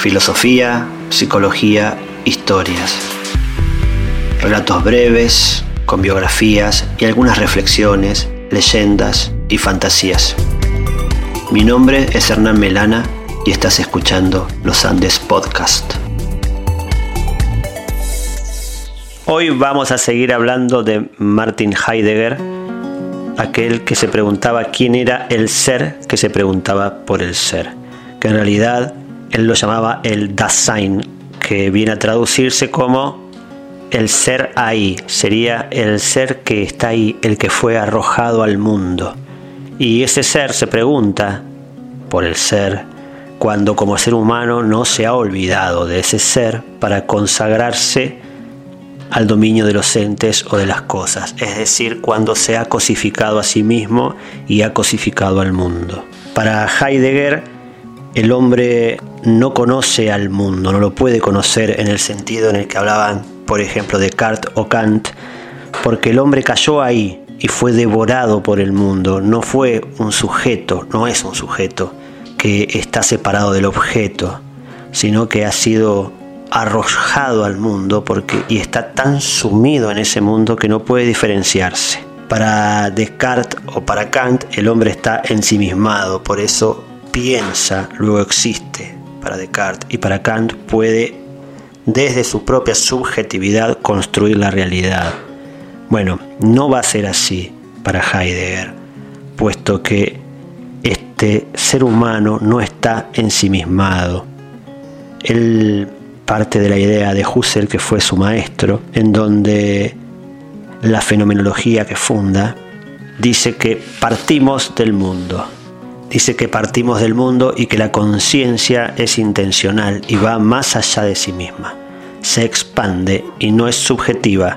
Filosofía, psicología, historias. Relatos breves, con biografías y algunas reflexiones, leyendas y fantasías. Mi nombre es Hernán Melana y estás escuchando Los Andes Podcast. Hoy vamos a seguir hablando de Martin Heidegger, aquel que se preguntaba quién era el ser que se preguntaba por el ser, que en realidad él lo llamaba el Dasein, que viene a traducirse como el ser ahí, sería el ser que está ahí, el que fue arrojado al mundo. Y ese ser se pregunta por el ser cuando como ser humano no se ha olvidado de ese ser para consagrarse al dominio de los entes o de las cosas, es decir, cuando se ha cosificado a sí mismo y ha cosificado al mundo. Para Heidegger, el hombre no conoce al mundo, no lo puede conocer en el sentido en el que hablaban, por ejemplo, Descartes o Kant, porque el hombre cayó ahí y fue devorado por el mundo. No fue un sujeto, no es un sujeto que está separado del objeto, sino que ha sido arrojado al mundo y está tan sumido en ese mundo que no puede diferenciarse. Para Descartes o para Kant, el hombre está ensimismado, por eso piensa, luego existe para Descartes, y para Kant puede desde su propia subjetividad construir la realidad. Bueno, no va a ser así para Heidegger, puesto que este ser humano no está ensimismado. Él parte de la idea de Husserl, que fue su maestro, en donde la fenomenología que funda dice que partimos del mundo. Dice que partimos del mundo y que la conciencia es intencional y va más allá de sí misma. Se expande y no es subjetiva.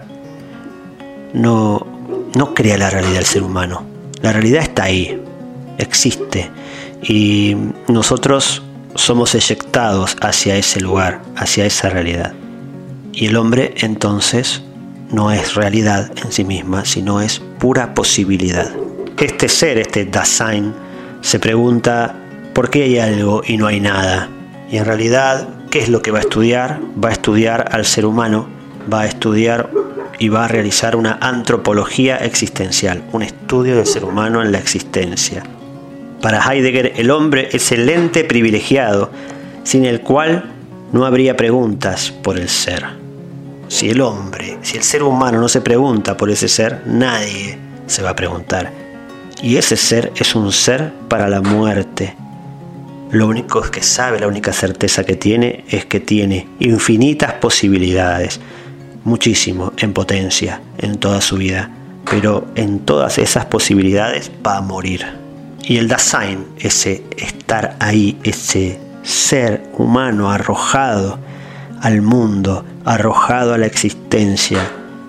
No crea la realidad del ser humano. La realidad está ahí, existe. Y nosotros somos eyectados hacia ese lugar, hacia esa realidad. Y el hombre entonces no es realidad en sí misma, sino es pura posibilidad. Este ser, este Dasein, se pregunta por qué hay algo y no hay nada. Y en realidad, ¿qué es lo que va a estudiar? Va a estudiar al ser humano, va a estudiar y va a realizar una antropología existencial, un estudio del ser humano en la existencia. Para Heidegger, el hombre es el ente privilegiado, sin el cual no habría preguntas por el ser. Si el ser humano no se pregunta por ese ser, nadie se va a preguntar. Y ese ser es un ser para la muerte. Lo único que sabe, la única certeza que tiene es que tiene infinitas posibilidades, muchísimo en potencia en toda su vida, pero en todas esas posibilidades va a morir. Y el Dasein, ese estar ahí, ese ser humano arrojado al mundo, arrojado a la existencia,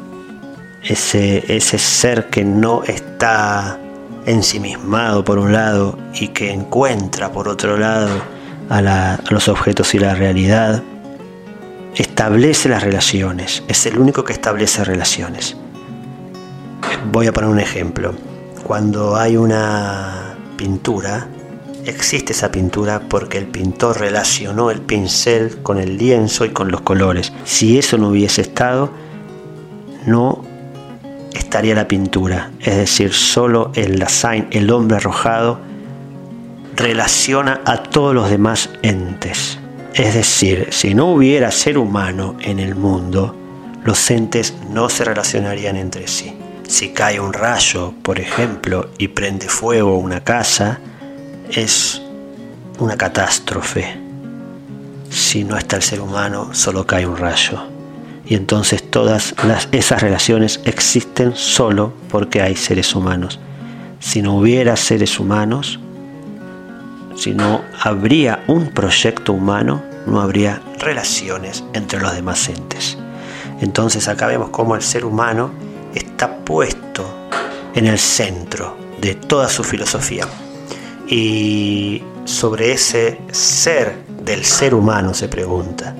ese ser que no está ensimismado por un lado y que encuentra por otro lado a los objetos y la realidad, establece las relaciones, es el único que establece relaciones. Voy a poner un ejemplo. Cuando hay una pintura, existe esa pintura porque el pintor relacionó el pincel con el lienzo y con los colores. Si eso no hubiese estado, no estaría la pintura. Es decir, solo el Dasein, el hombre arrojado, relaciona a todos los demás entes. Es decir, si no hubiera ser humano en el mundo, los entes no se relacionarían entre sí. Si cae un rayo, por ejemplo, y prende fuego una casa, es una catástrofe. Si no está el ser humano, solo cae un rayo. Y entonces todas esas relaciones existen solo porque hay seres humanos. Si no hubiera seres humanos, si no habría un proyecto humano, no habría relaciones entre los demás entes. Entonces acá vemos cómo el ser humano está puesto en el centro de toda su filosofía. Y sobre ese ser del ser humano se pregunta.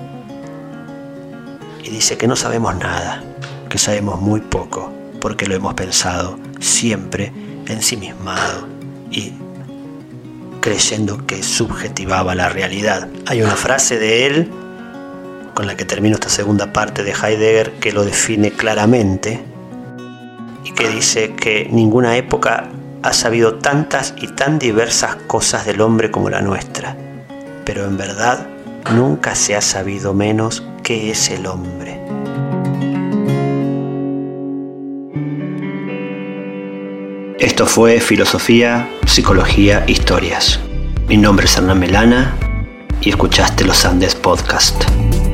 Y dice que no sabemos nada, que sabemos muy poco, porque lo hemos pensado siempre ensimismado y creyendo que subjetivaba la realidad. Hay una frase de él, con la que termino esta segunda parte de Heidegger, que lo define claramente y que dice que ninguna época ha sabido tantas y tan diversas cosas del hombre como la nuestra, pero en verdad nunca se ha sabido menos qué es el hombre. Esto fue Filosofía, Psicología, Historias. Mi nombre es Hernán Melana y escuchaste Los Andes Podcast.